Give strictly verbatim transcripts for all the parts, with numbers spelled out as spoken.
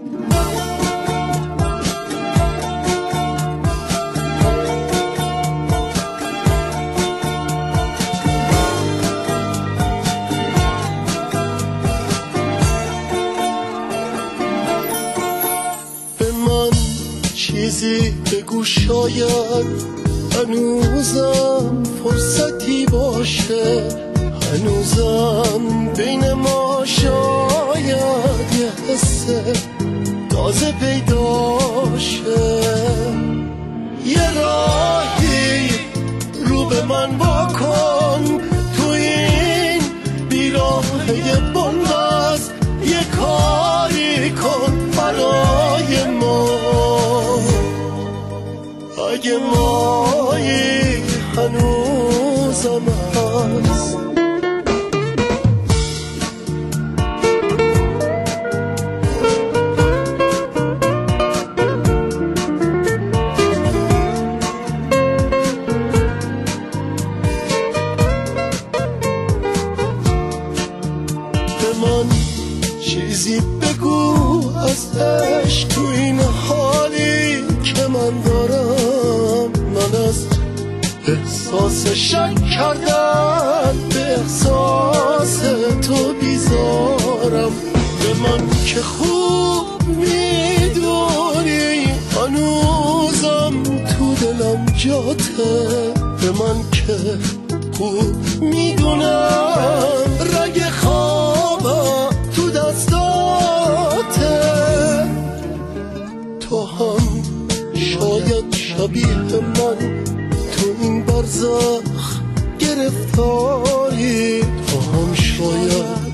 چیزی بگو شاید هنوزم فرصتی باشه، هنوزم بین ما شاید یه حس تازه پیدا شه. یه راهی رو به من واکن تو این بیراهه بنبست، یه کاری کن برای ما اگه مایی هنوزم هست. به من چیزی بگو از عشق تو این حالی که من دارم. من از احساس شک کردن به احساس تو بیزارم. به من که خوب میدونی هنوزم تو دلم جاته، به من که خوب میدونم رگ خوابم تو دستاته. تو هم شاید شبیه من تو این برزخ گرفتاری، تو هم شاید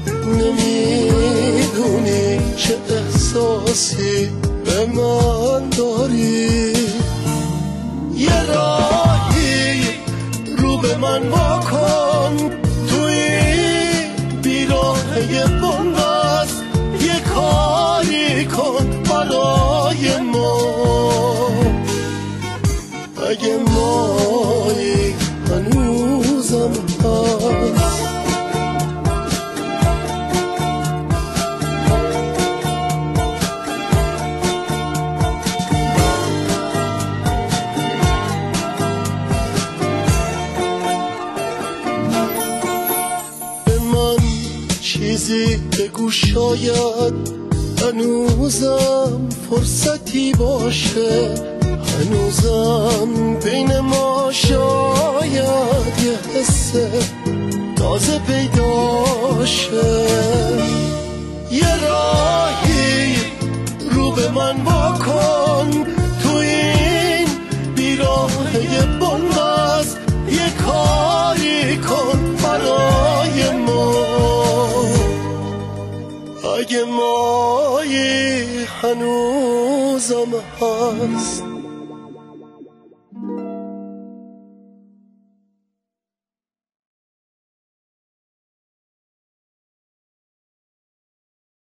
نمیدونی چه احساسی به من داری. یه راهی رو به من واکن تو این بیراهه بنبست، یه کاری کن برای ما اگه مایی هنوزم هست. به من چیزی بگو شاید هنوزم فرصتی باشه، هنوزم بین ما شاید یه حس تازه پیدا شه. یه راهی رو به من واکن تو این بیراهه بنبست، یه کاری کن برای ما اگه مایی هنوزم هست.